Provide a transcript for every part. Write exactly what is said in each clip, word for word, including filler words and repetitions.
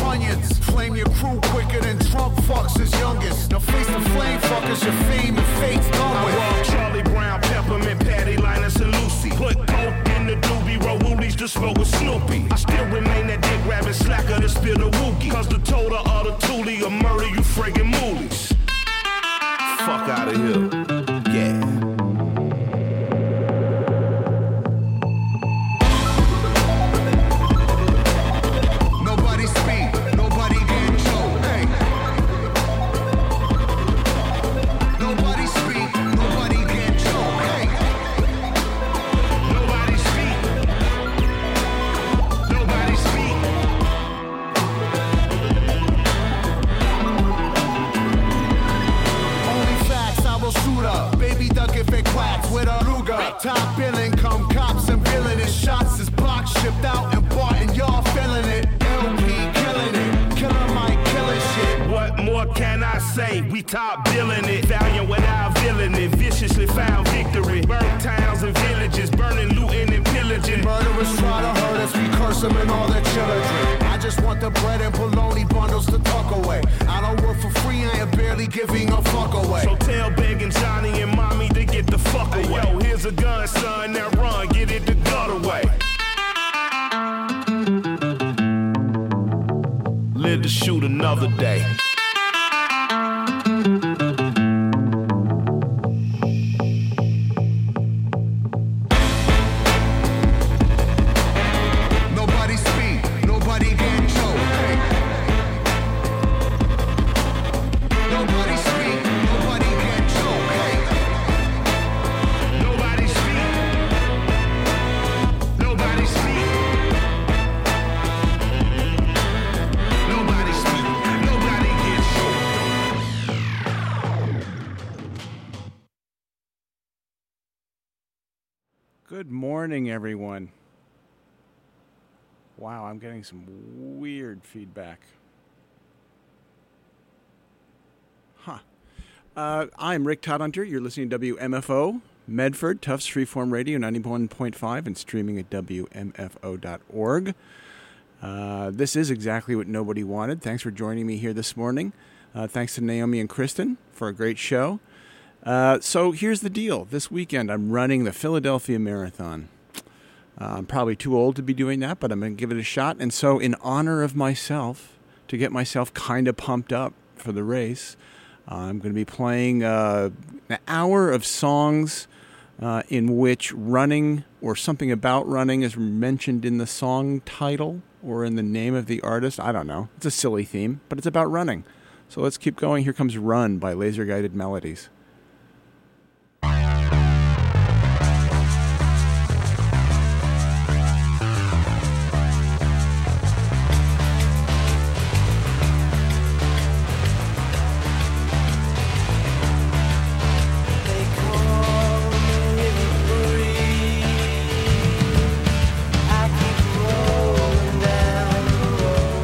onions. Flame your crew quicker than Trump fucks his youngest. Now face the flame fuckers, your fame and fate's done with. I walk Charlie Brown, Peppermint, Patty, Linus, and Lucy. Put coke in the doobie, roll woolies to smoke with Snoopy. I still remain that dick grabbing slacker to spill the wookie. Cause the total of the toolie will murder you friggin' moolies. Fuck out of here. Yeah. Top billing, come cops and villainous shots is blocked, shipped out and bought, and y'all feeling it. L P killing it, killer Mike killing shit. What more can I say? We top billing it, valiant without villain it, viciously found victory. Burn towns and villages, burning, looting and pillaging. Murderers try to hurt us, we curse them and all their children. I just want the bread and bologna bundles to tuck away. I don't work for free, I am barely giving a fuck away. So tell begging Johnny and mommy to get the fuck away. Hey, yo, here's a gun, son, now run, get it the gut away. Live to shoot another day. Good morning, everyone. Wow, I'm getting some weird feedback. Huh. Uh, I'm Rick Todhunter. You're listening to W M F O, Medford, Tufts Freeform Radio, ninety-one point five, and streaming at W M F O dot org. Uh, this is exactly what nobody wanted. Thanks for joining me here this morning. Uh, thanks to Naomi and Kristen for a great show. Uh, so here's the deal. This weekend, I'm running the Philadelphia Marathon. Uh, I'm probably too old to be doing that, but I'm going to give it a shot. And so in honor of myself, to get myself kind of pumped up for the race, uh, I'm going to be playing uh, an hour of songs uh, in which running or something about running is mentioned in the song title or in the name of the artist. I don't know. It's a silly theme, but it's about running. So let's keep going. Here comes Run by Laser Guided Melodies.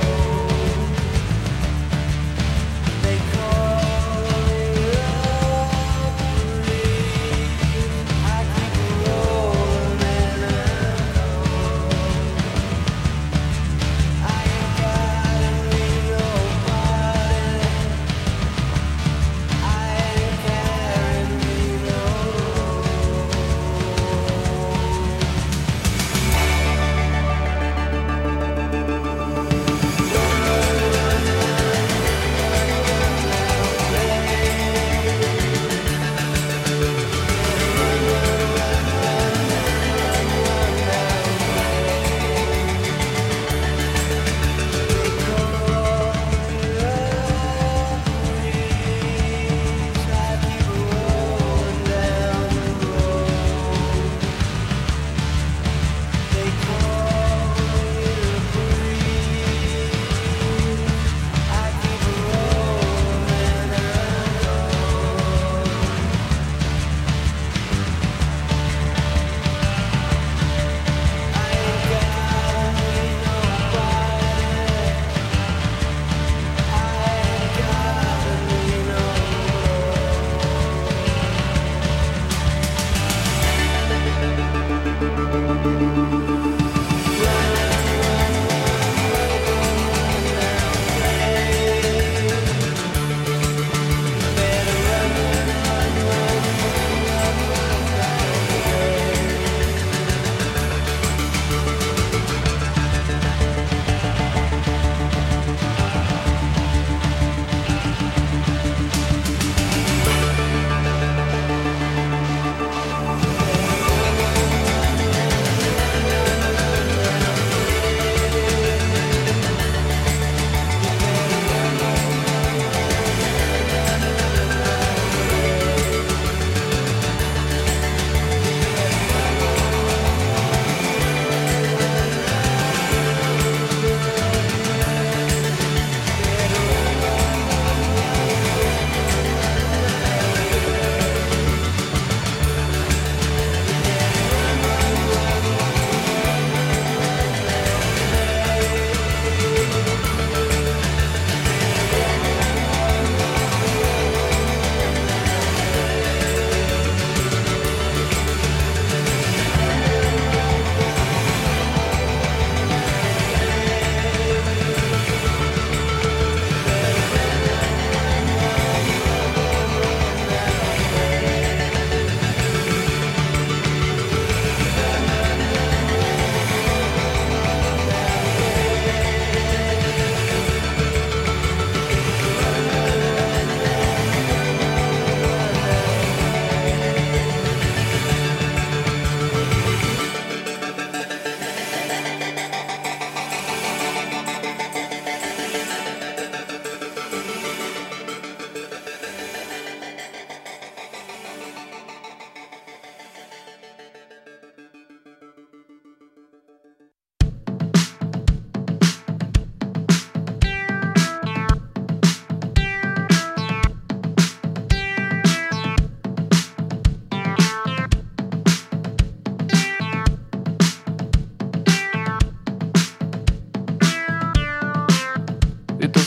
They call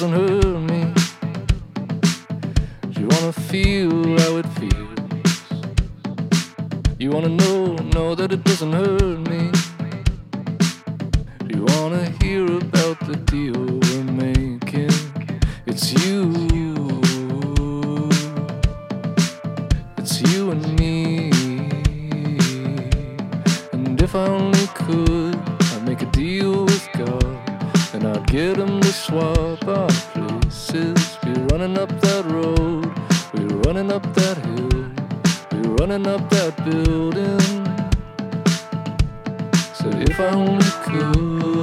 doesn't hurt me? Do you wanna feel how it feels? You wanna know, know that it doesn't hurt me? Do you wanna hear about the deal we're making? It's you, it's you and me. And if I only could, I'd make a deal with God, and I'd get him to swap our places. We're running up that road, we're running up that hill, we're running up that building. So if I only could.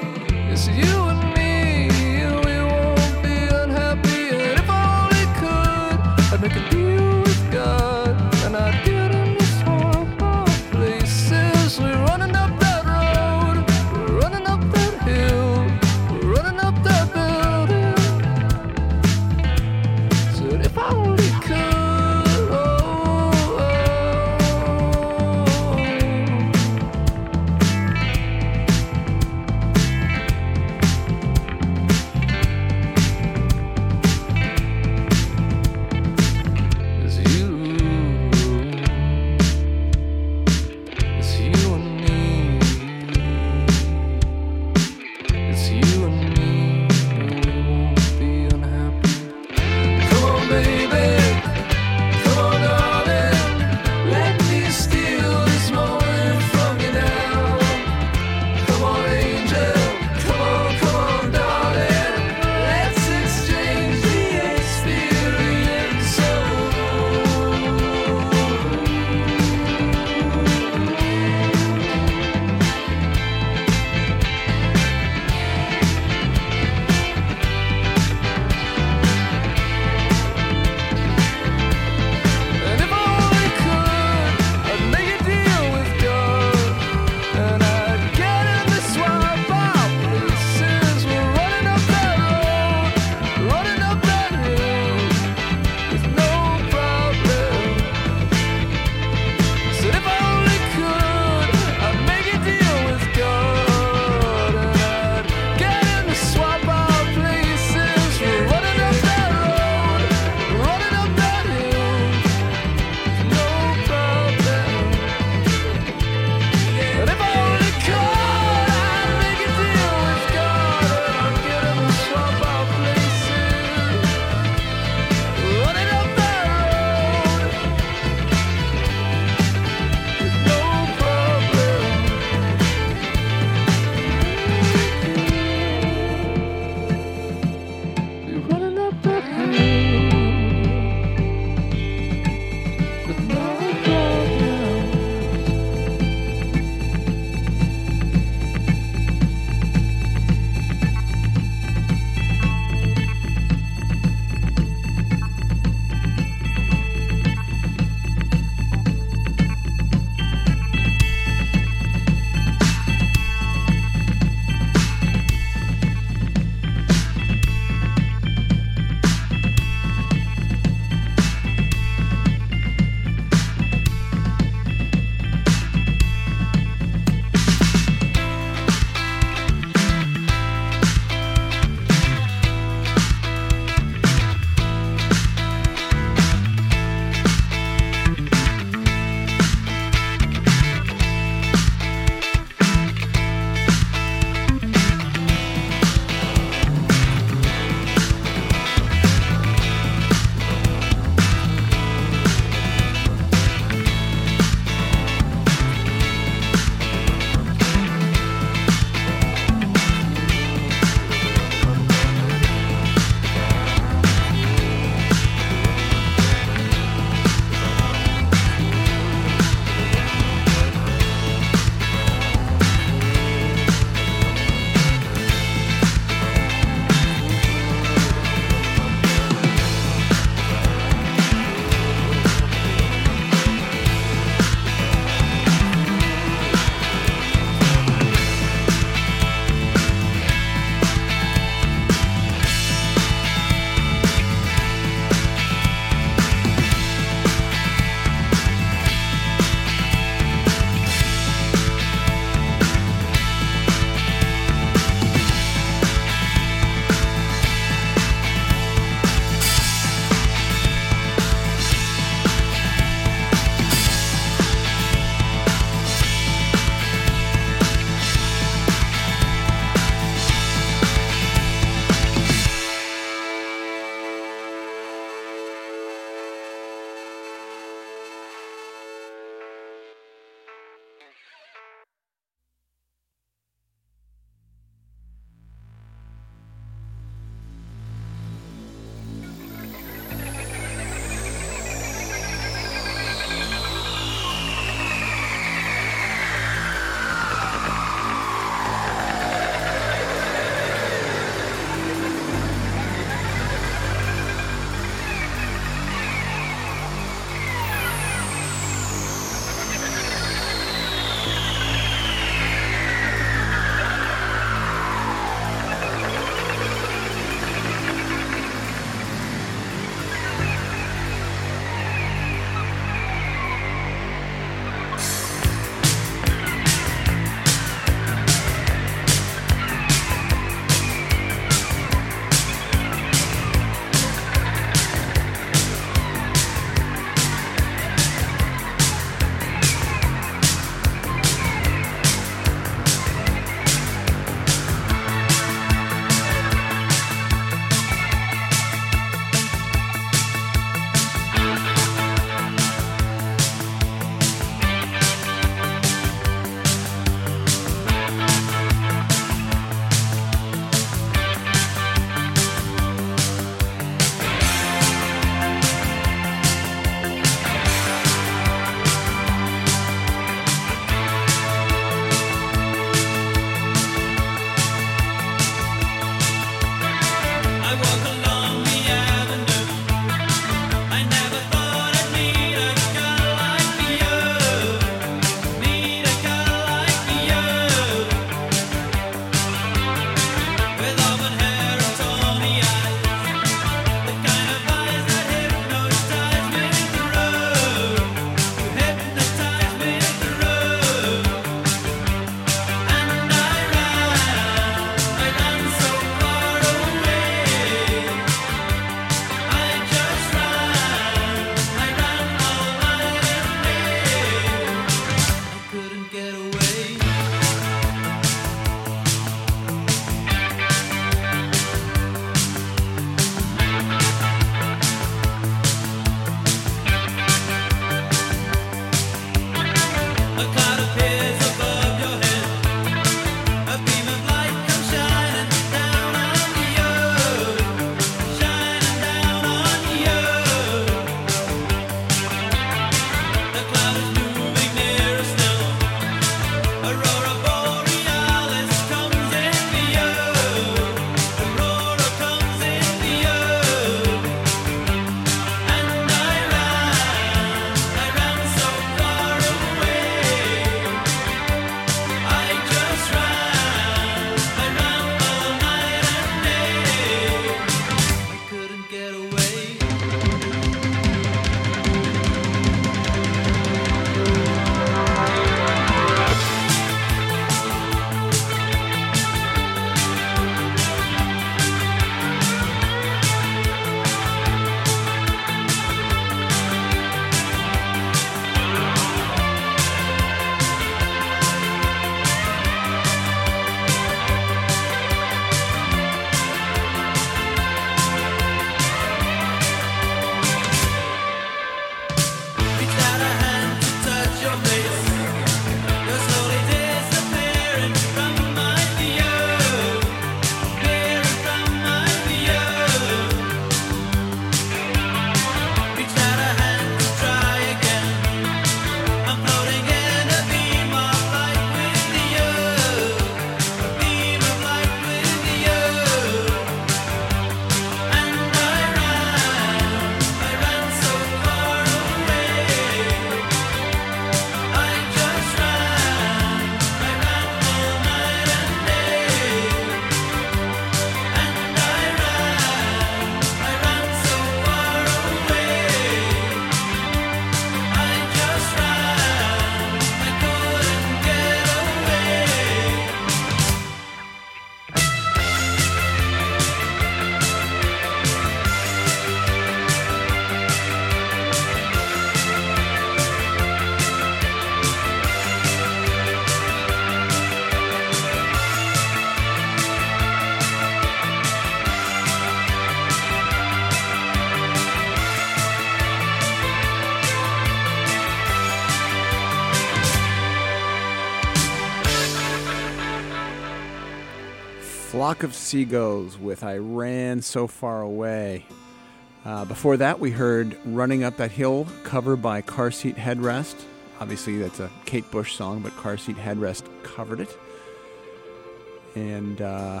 Flock of Seagulls with I Ran So Far Away. Uh, before that, we heard Running Up That Hill, cover by Car Seat Headrest. Obviously, that's a Kate Bush song, but Car Seat Headrest covered it. And uh,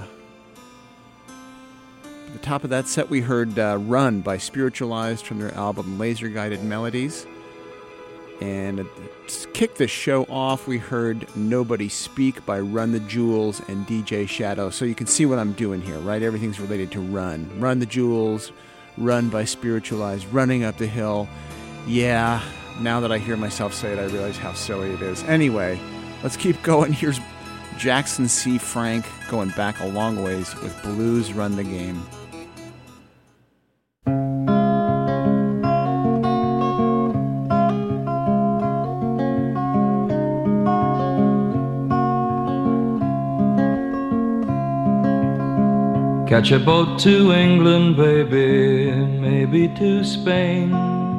at the top of that set, we heard uh, Run by Spiritualized from their album Laser Guided Melodies. And to kick the show off, we heard Nobody Speak by Run the Jewels and D J Shadow. So you can see what I'm doing here, right? Everything's related to Run. Run the Jewels, Run by Spiritualized, Running Up the Hill. Yeah, now that I hear myself say it, I realize how silly it is. Anyway, let's keep going. Here's Jackson C. Frank going back a long ways with Blues Run the Game. Catch a boat to England, baby, maybe to Spain.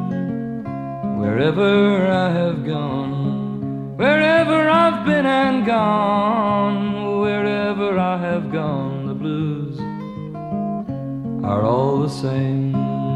Wherever I have gone, wherever I've been and gone, wherever I have gone, the blues are all the same.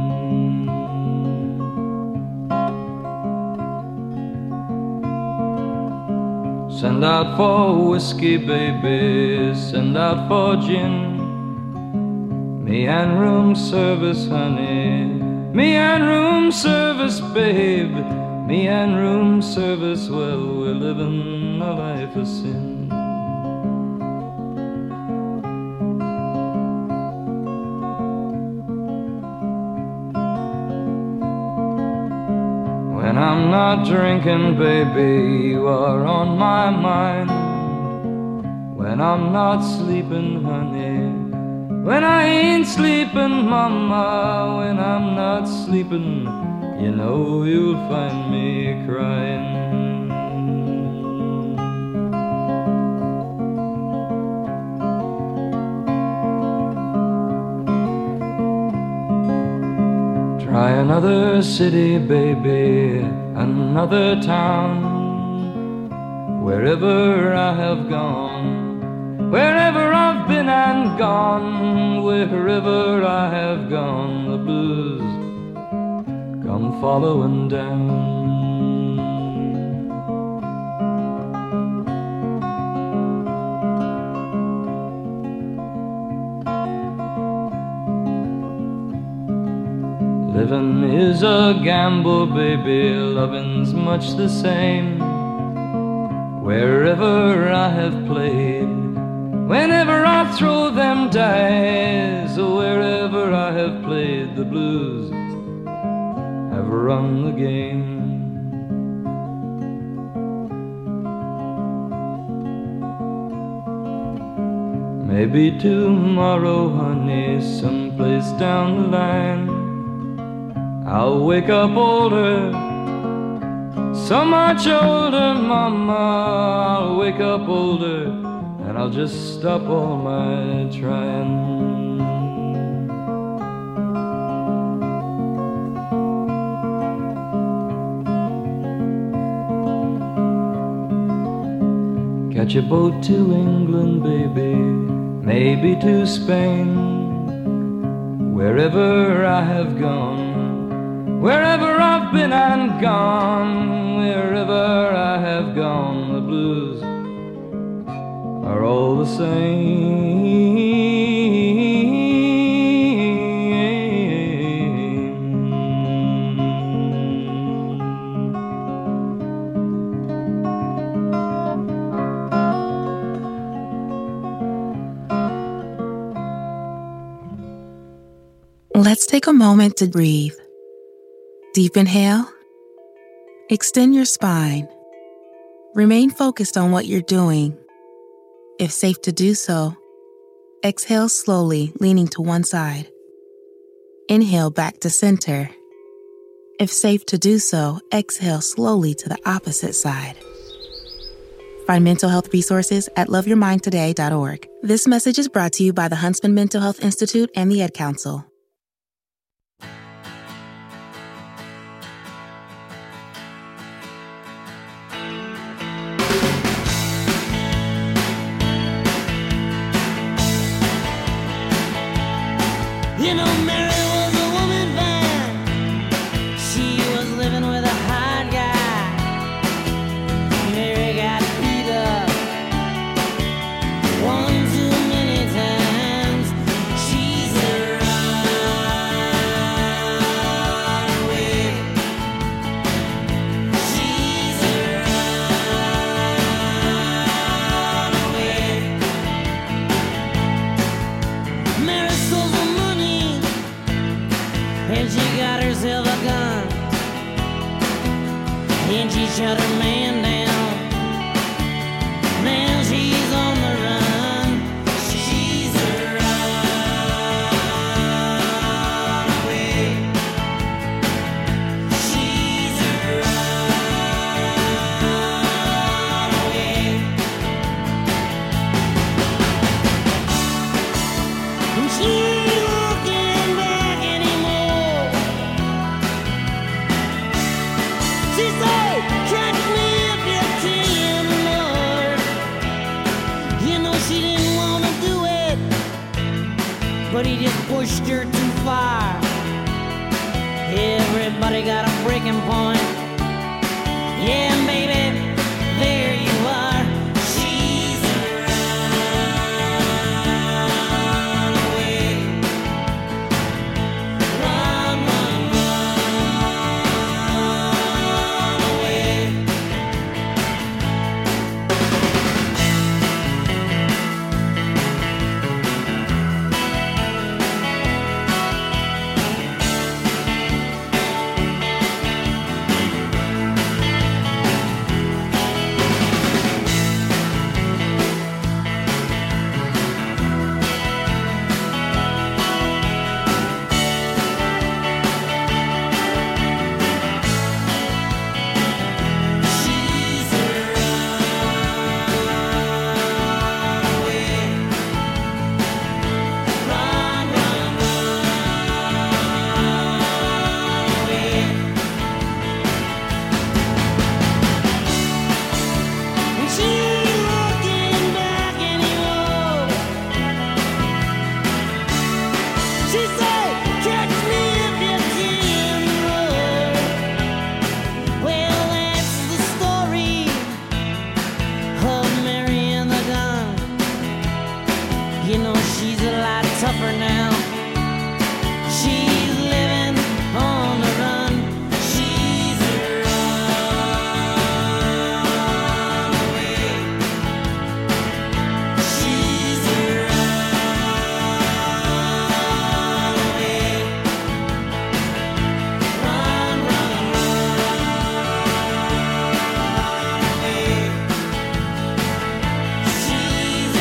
Send out for whiskey, baby, send out for gin. Me and room service, honey, me and room service, babe. Me and room service, well, we're living a life of sin. When I'm not drinking, baby, you are on my mind. When I'm not sleeping, honey, when I ain't sleeping, mama, when I'm not sleeping, you know you'll find me crying. Try another city, baby, another town. Wherever I have gone, wherever I've been and gone, wherever I have gone, the blues come following down. Living is a gamble, baby, loving's much the same. Wherever I have played, whenever I throw them dice, wherever I have played, the blues have run the game. Maybe tomorrow, honey, someplace down the line, I'll wake up older, so much older, mama. I'll wake up older, and I'll just stop all my trying. Catch a boat to England, baby, maybe to Spain. Wherever I have gone, wherever I've been and gone, wherever I have gone, the blues are all the same. Let's take a moment to breathe. Deep inhale. Extend your spine. Remain focused on what you're doing. If safe to do so, exhale slowly, leaning to one side. Inhale back to center. If safe to do so, exhale slowly to the opposite side. Find mental health resources at love your mind today dot org. This message is brought to you by the Huntsman Mental Health Institute and the Ad Council. You know, Mary was a woman fan. She was living with a hard guy. Mary got beat up one too many times. She's a runaway. She's a runaway. Mary stole some money and she got herself a gun. And she shut her man down. Now she's on the run. She's a runaway. She's a runaway. And she ain't looking back anymore. She said, catch me if you can, Lord. You know she didn't want to do it, but he just pushed her too far. Everybody got a breaking point. Yeah, baby, there you are. She's a runaway. Run, run, run away. She's a runaway. Run, run, run away. And she ain't looking back anymore. She said, catch me if you can, Lord. Well, that's the story of Mary and the gun. You know, she's a lot tougher now. She's living on the run. She's a runaway. She's a runaway. Run, run, run away. She's a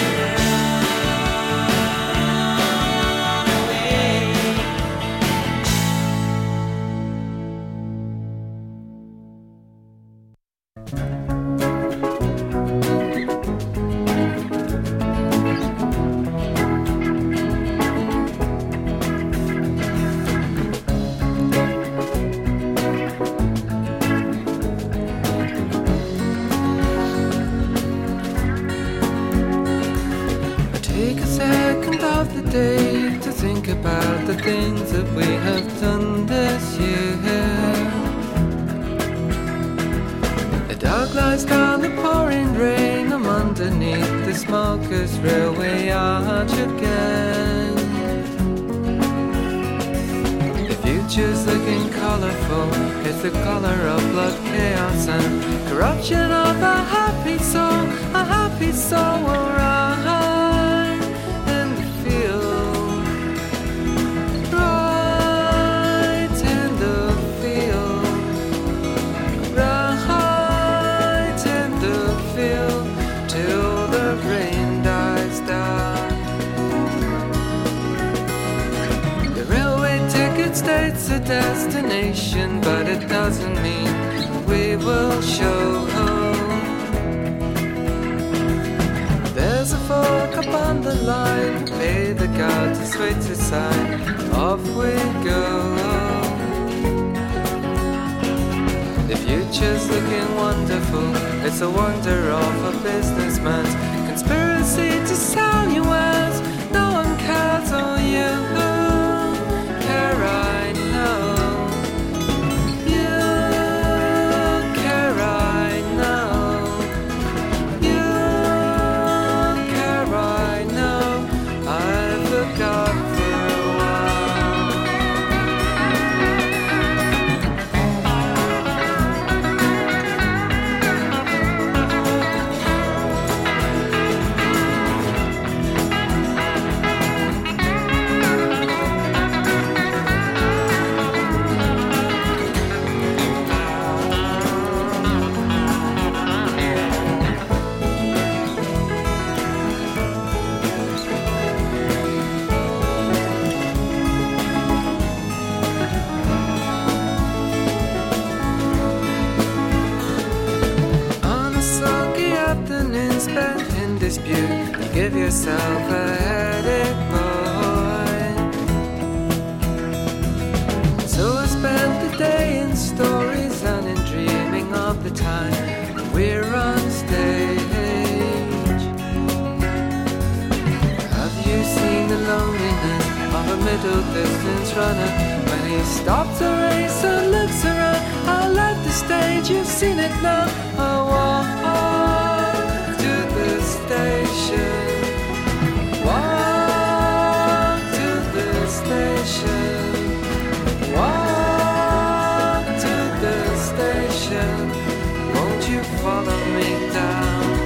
I take a second of the day to think about the things that we have done this year. The dog lies down the pouring rain. I'm underneath the smokers' railway arch again. The future's looking colourful. It's the colour of blood, chaos and corruption of a happy soul. A happy soul will ride and feel right in the field. Right in the field till the rain dies down. The railway ticket states a destination, but it doesn't mean we will show home. There's a fork upon the line, pay the guard to sway to sign, off we go. The future's looking wonderful, it's a wonder of a businessman's conspiracy to sell you wares. No one cares, oh you. dispute. You give yourself a headache, boy. So I spent the day in stories and in dreaming of the time we're on stage. Have you seen the loneliness of a middle distance runner when he stops a race and looks around? I left the stage, you've seen it now. I walk to the station, walk to the station, walk to the station. Won't you follow me down?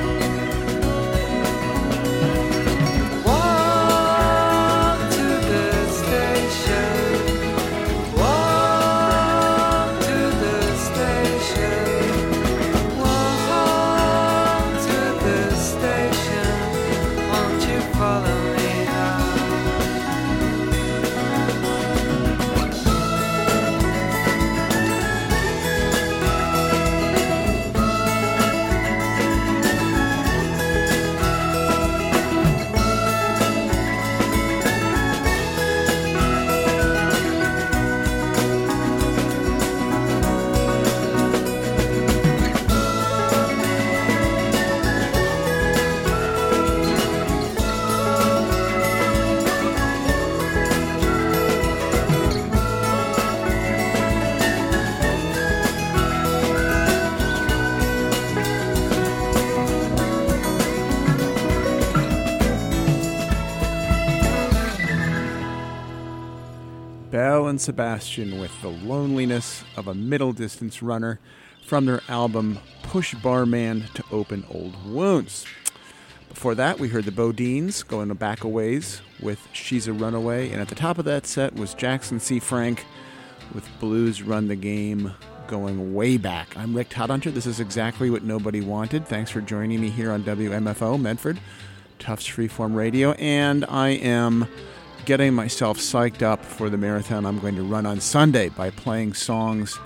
Belle and Sebastian with The Loneliness of a Middle Distance Runner from their album Push Barman to Open Old Wounds. Before that, we heard the Bodines going back a ways with She's a Runaway, and at the top of that set was Jackson C. Frank with Blues Run the Game going way back. I'm Rick Todhunter. This is exactly what nobody wanted. Thanks for joining me here on W M F O, Medford, Tufts Freeform Radio, and I am getting myself psyched up for the marathon I'm going to run on Sunday by playing songs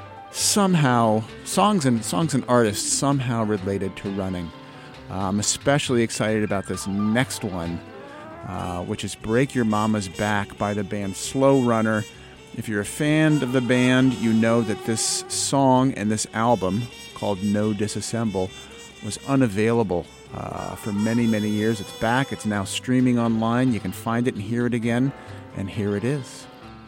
somehow, songs and songs and artists somehow related to running. Uh, I'm especially excited about this next one, uh, which is Break Your Mama's Back by the band Slow Runner. If you're a fan of the band, you know that this song and this album, called No Disassemble, was unavailable uh, for many, many years. It's back. It's now streaming online. You can find it and hear it again, and here it is.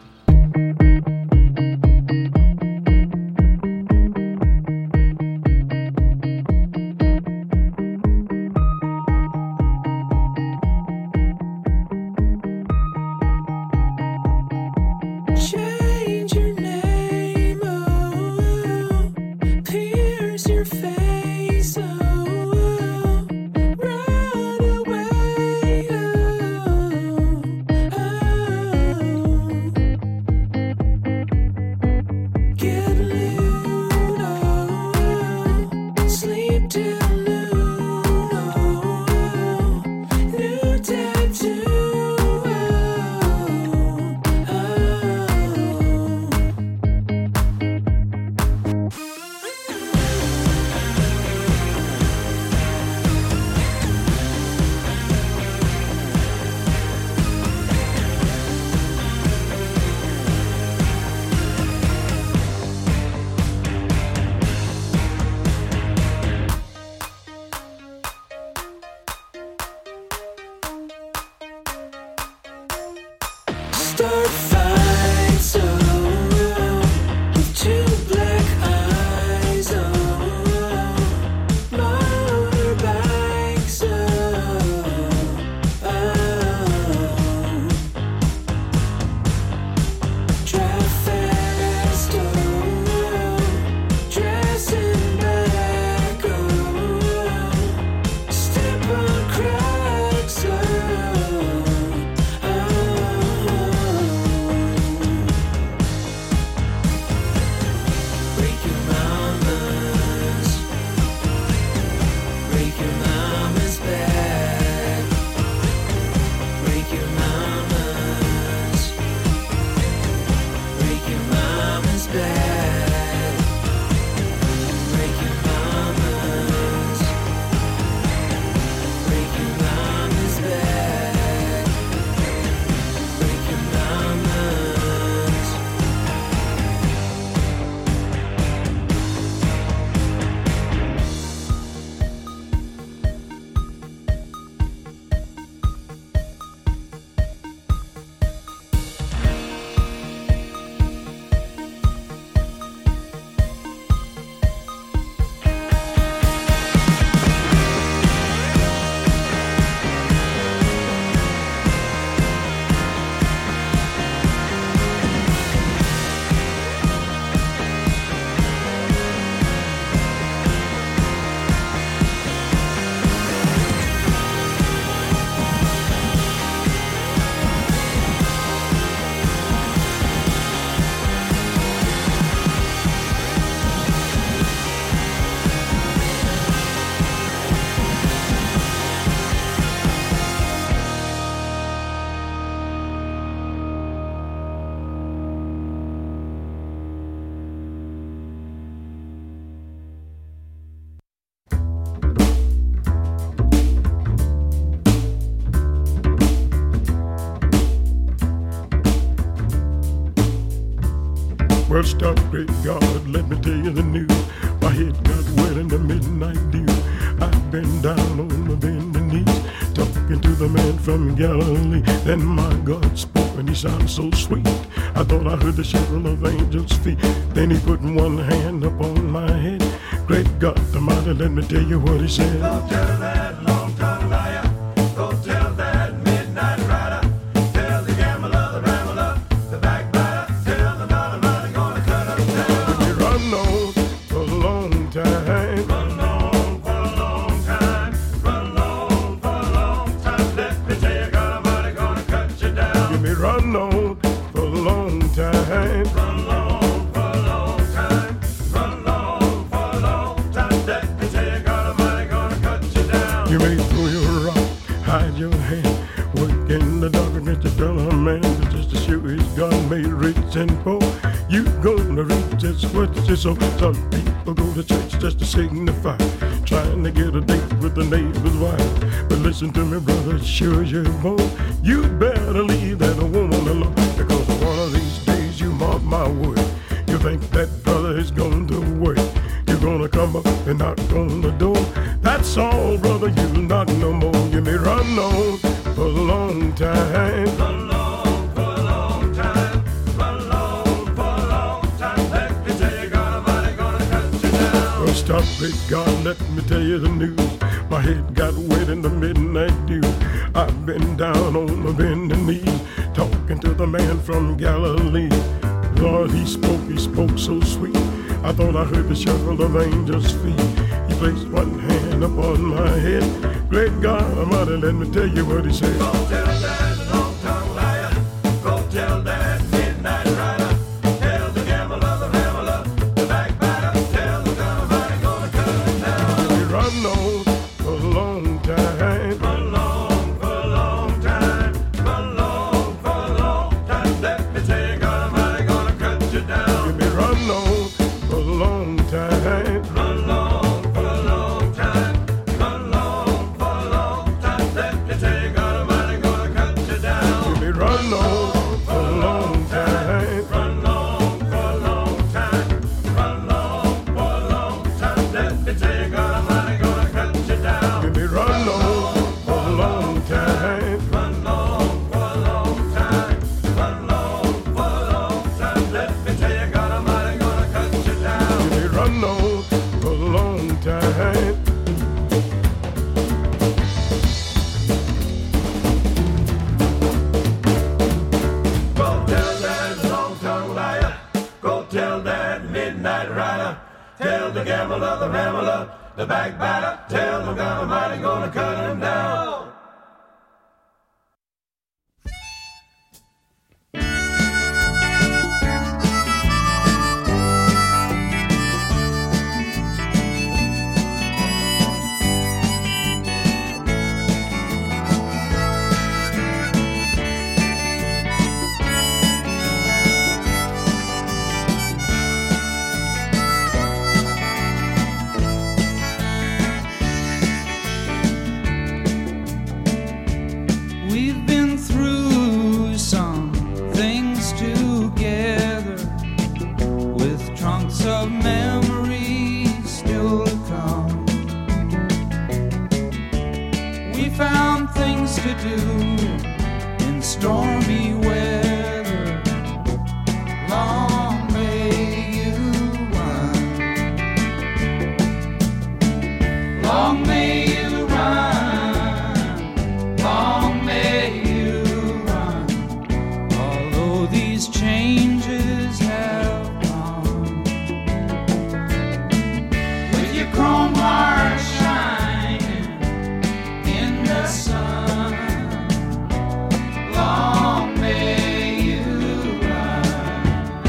Change your name, oh, pierce your face, oh, run away, oh, oh. First up, great God, let me tell you the news. My head got wet in the midnight dew. I've been down on my bending knees, talking to the man from Galilee. Then my God spoke and he sounded so sweet. I thought I heard the shuffle of angels' feet. Then he put one hand upon my head. Great God Almighty, let me tell you what he said. Go tell that long-tongued liar. Go tell that midnight rider. Tell the gambler, the rambler, the backbiter. Tell the God Almighty gonna cut him down. We run on for a long time. Run on for a long time. Run on for a long time. Let me tell you, God Almighty gonna cut you down. Give me run on for a long time. Run on for a long time. Run on for a long time. Let me tell you, God Almighty gonna cut you down. You may throw your rock, hide your hand, work in the dark against your fellow man, but just to show his God made rich and poor. You gonna reap just what you sow. Some people go to church just to signify, trying to get a date with the neighbor's wife. But listen to me, brother, sure as you're born, you better leave that woman alone, because one of these days, you mark my word, you think that brother is going to work. You're gonna come up and knock on the door. That's all, brother, you not no more. You may run on for a long time. Run on for a long time. Run on for a long time. Let me tell you, God Almighty gonna cut you down. Well, stop it, God, let me tell you the news. My head got wet in the midnight dew. I've been down on my bending knees, talking to the man from Galilee. Lord, he spoke, he spoke so sweet. I thought I heard the shuffle of angels' feet. He placed one hand upon my head. Great God Almighty, let me tell you what he said. Go tell that long-tongued liar. Go tell that midnight rider. Tell the gambler, the rambler, the backbiter. Tell the God Almighty gonna cut him down. We run on for a long time. Run on for a long time. Run on for a long time. Let me tell you, God Almighty gonna cut you down. Give me run on for a long time. Run on for a long time. Run on for a long time. Let me tell you, God Almighty gonna cut you down. Give me run on for a long time. Run on for a long time. Run on for a long time. Let me tell you, God Almighty gonna cut you down. Give me run on for a long time. Run on for a long time. Run on for a long time. Let me tell you, God Almighty gonna cut you down. Give me run on for a long time. Go tell that long-tongued liar. Go tell that midnight rider. Tell the gambler, the rambler, the backbiter. Tell the God Almighty gonna cut him down. We've been through some things together, with trunks of memories still to come. We found things to do in stormy weather. Long may you run. Long may you run. Long may you run. Although these changes have come, with your chrome heart shining in the sun. Long may you run.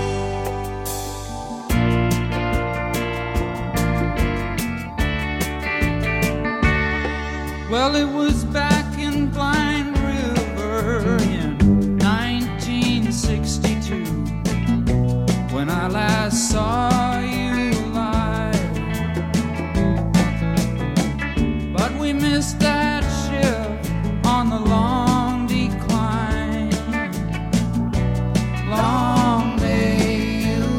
Well, it was back in Blind River in nineteen sixty-two when I last saw you live. But we missed that ship on the long decline. Long may you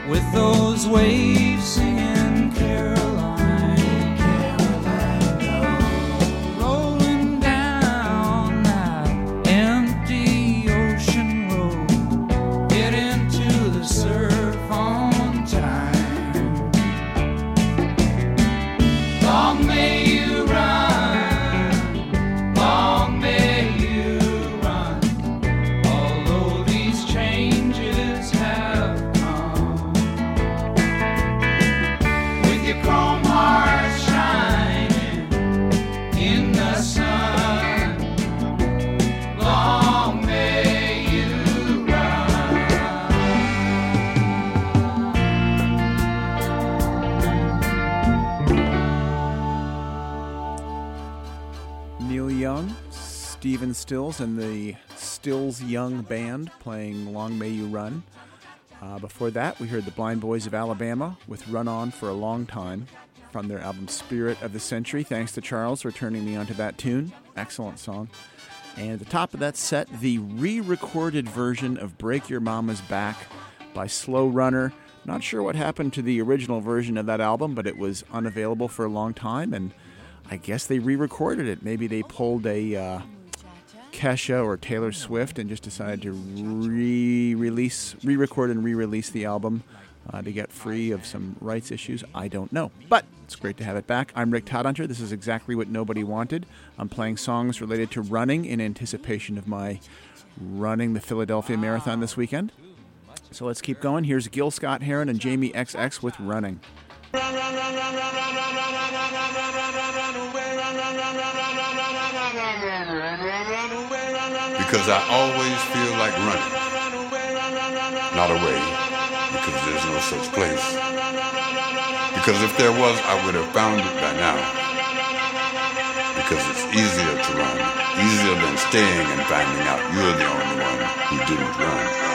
with those waves singing Caroline, Caroline, go. Rolling down that empty ocean road, get into the surf on time. Long may you run, long may you run, although these changes have come. With your chrome heart shining in the sun, long may you run. Neil Young, Stephen Stills, and the Stills Young Band playing Long May You Run. Uh, before that, we heard the Blind Boys of Alabama with Run On for a Long Time from their album Spirit of the Century. Thanks to Charles for turning me onto that tune. Excellent song. And at the top of that set, the re-recorded version of Break Your Mama's Back by Slow Runner. Not sure what happened to the original version of that album, but it was unavailable for a long time, and I guess they re-recorded it. Maybe they pulled a uh, Kesha or Taylor Swift and just decided to re-release, re-record and re-release the album uh, to get free of some rights issues. I don't know, but it's great to have it back. I'm Rick Todhunter. This is exactly what nobody wanted. I'm playing songs related to running in anticipation of my running the Philadelphia Marathon this weekend. So let's keep going. Here's Gil Scott-Heron and Jamie X X with Running. Because I always feel like running, not away, because there's no such place. Because if there was, I would have found it by now. Because it's easier to run, easier than staying and finding out you're the only one who didn't run.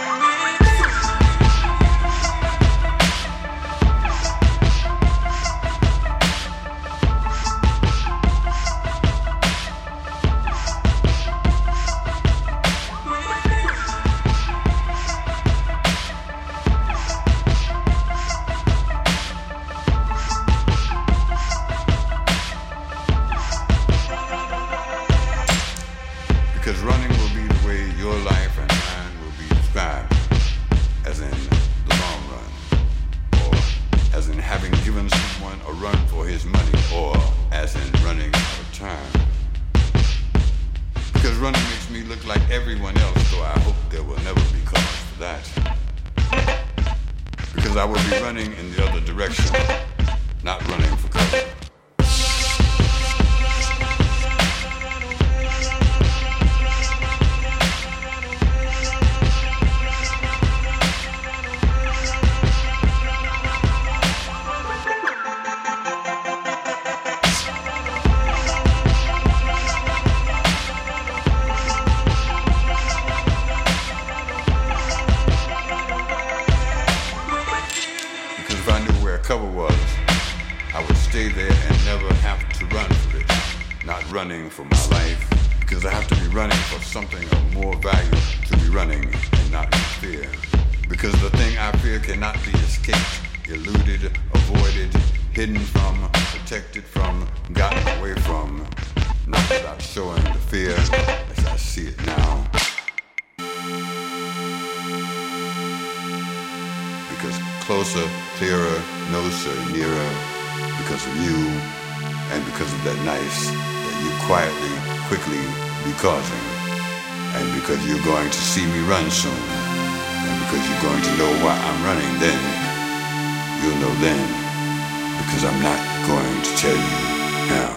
Run soon, and because you're going to know why I'm running, then you'll know then, because I'm not going to tell you now.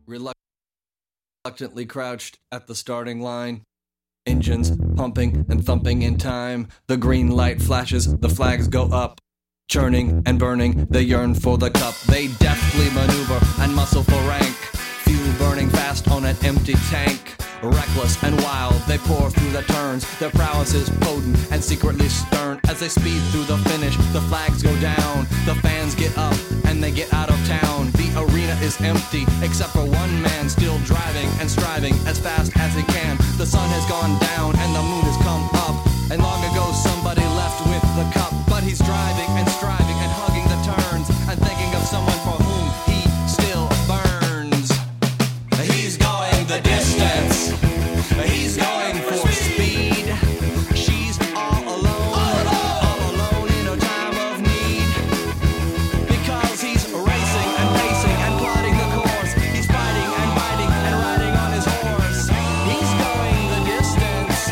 Reluctantly crouched at the starting line. Engines pumping and thumping in time. The green light flashes, the flags go up. Churning and burning, they yearn for the cup. They deftly maneuver and muscle for rank. Fuel burning fast on an empty tank. Reckless and wild, they pour through the turns. Their prowess is potent and secretly stern. As they speed through the finish, the flags go down. The fans get up and they get out of town. The arena is empty, except for one man still driving and striving as fast as he can. The sun has gone down and the moon has come up. And long ago somebody left with the cup. But he's driving and striving and hugging the turns and thinking of someone for whom he still burns. He's going the distance. He's going for speed. She's all alone, all alone in a time of need. Because he's racing and pacing and plotting the course. He's fighting and biting and riding on his horse. He's going the distance.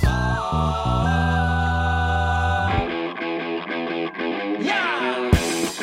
Yeah!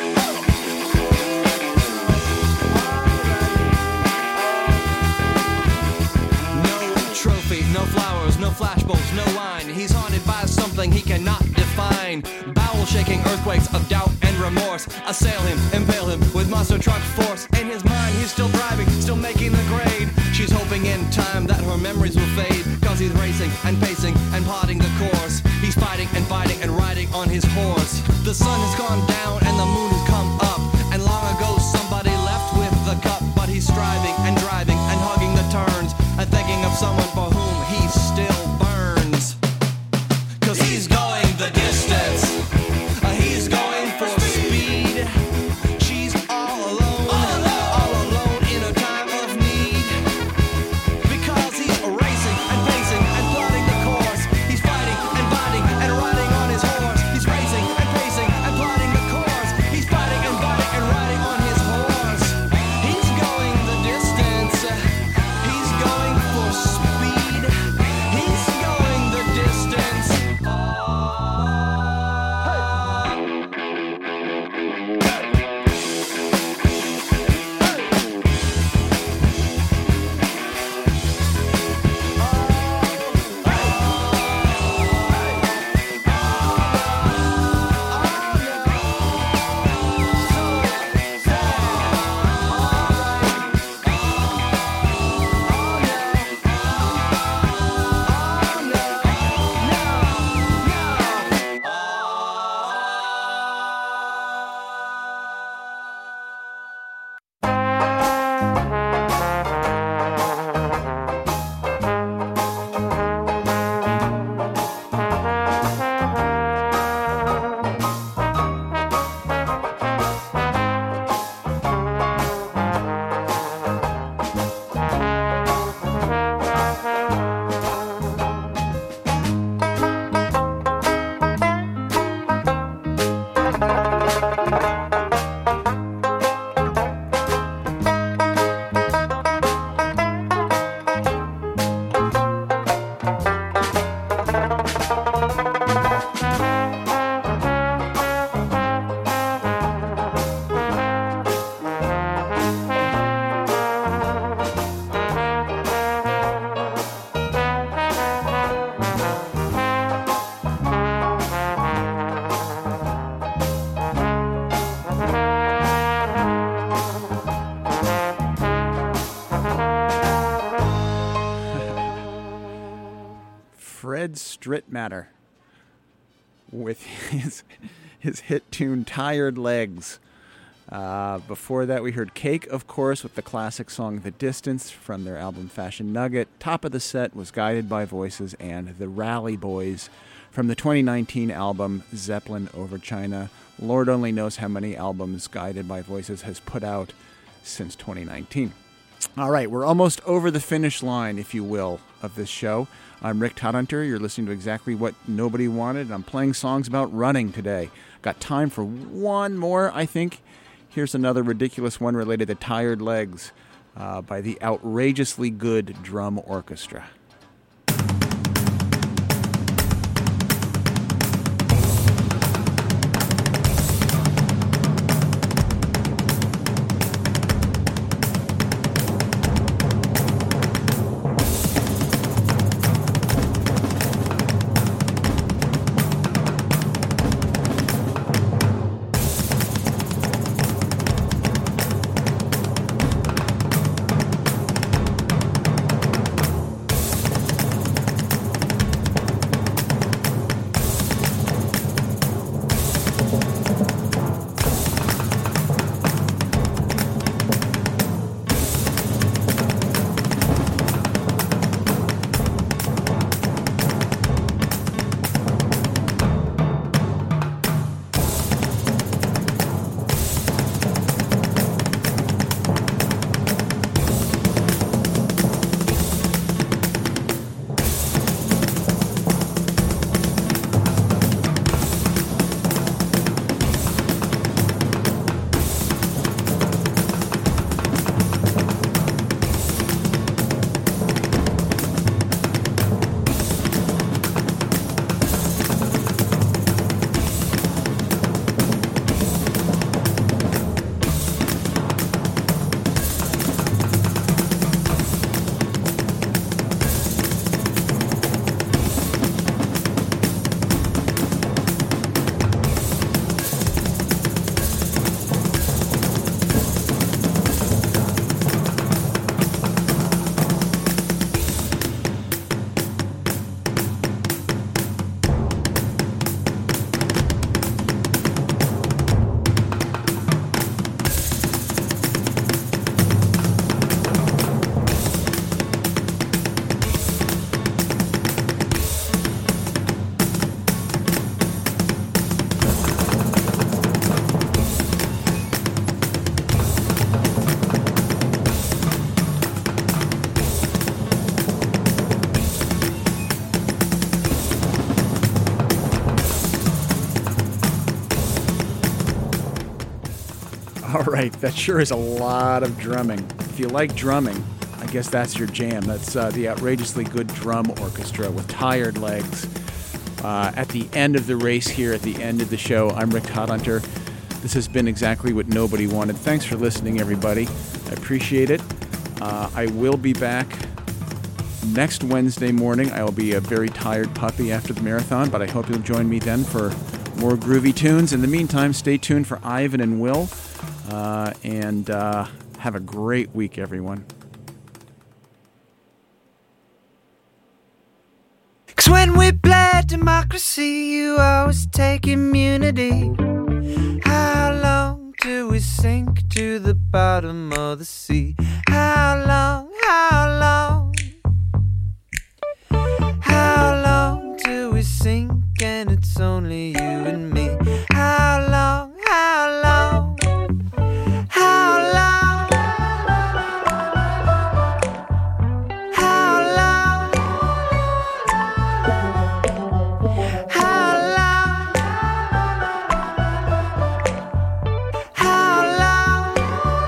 Trophy, no flowers, no flashbulbs, no wine. He's haunted by something he cannot define. Bowel-shaking earthquakes of doubt and remorse assail him, impale him with monster truck force. In his mind, he's still driving, still making the grade. She's hoping in time that her memories will fade. Cause he's racing and pacing and plotting the course. He's fighting and fighting and riding on his horse. The sun has gone down and the moon has come up. And long ago somebody left with the cup. But he's striving and driving and hugging the turns and thinking of someone for whom he still burns. Cause he's going the distance. Uh, he's going for speed. She's all alone, all alone in a time of need. Because he's racing and pacing and plotting the course. He's fighting and biting and riding on his horse. He's racing and pacing and plotting the course. He's fighting and biting and riding on his horse. He's going the distance. He's going for speed. He's going the distance. Fred Strittmatter with his his hit tune Tired Legs. Uh, before that, we heard Cake, of course, with the classic song The Distance from their album Fashion Nugget. Top of the set was Guided by Voices and The Rally Boys from the twenty nineteen album Zeppelin Over China. Lord only knows how many albums Guided by Voices has put out since twenty nineteen. All right, we're almost over the finish line, if you will, of this show. I'm Rick Todhunter. You're listening to exactly what nobody wanted, and I'm playing songs about running today. Got time for one more, I think. Here's another ridiculous one related to Tired Legs uh, by the outrageously good Drum Orchestra. right. That sure is a lot of drumming. If you like drumming, I guess that's your jam. That's uh, the Outrageously Good Drum Orchestra with Tired Legs. Uh, at the end of the race here, at the end of the show, I'm Rick Todhunter. This has been exactly what nobody wanted. Thanks for listening, everybody. I appreciate it. Uh, I will be back next Wednesday morning. I will be a very tired puppy after the marathon, but I hope you'll join me then for more groovy tunes. In the meantime, stay tuned for Ivan and Will, uh, and uh, have a great week, everyone. 'Cause when we play democracy, you always take immunity. How long till we sink to the bottom of the sea? How long, how long? How long till we sink and it's only you and me? How long, how long? How long? How long? How long? How long?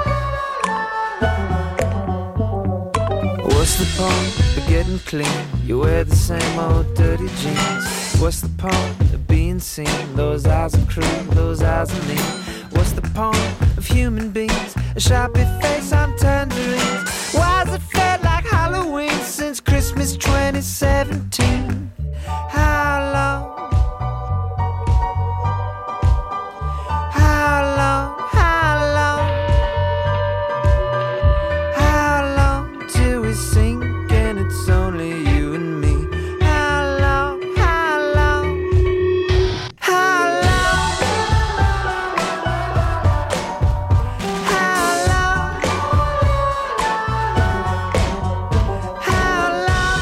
What's the point of getting clean? You wear the same old dirty jeans. What's the point of being seen? Those eyes are cruel, those eyes are mean. What's the point of human beings? A sharpie face on tangerines. Why's it felt like Halloween since Christmas twenty seventeen? How long? How long? How long? How long till we sink and it's only you and me? How long? How long? How long? How long? How long?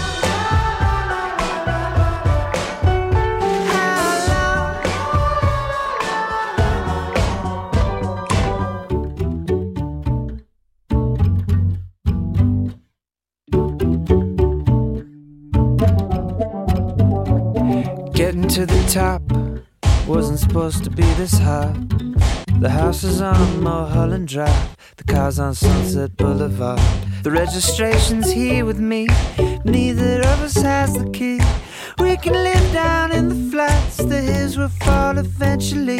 Getting to the top wasn't supposed to be this hard. The house is on Mulholland Drive, the car's on Sunset Boulevard. The registration's here with me, neither of us has the key. We can live down in the flats, the hills will fall eventually.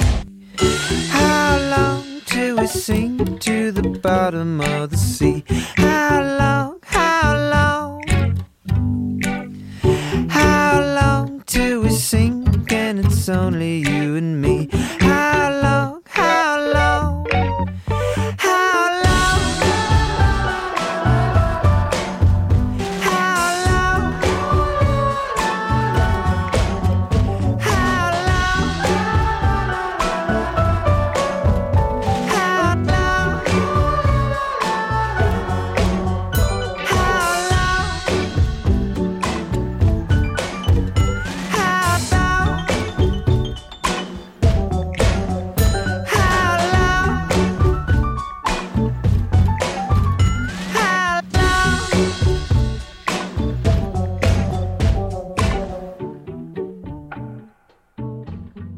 How long till we sink to the bottom of the sea? How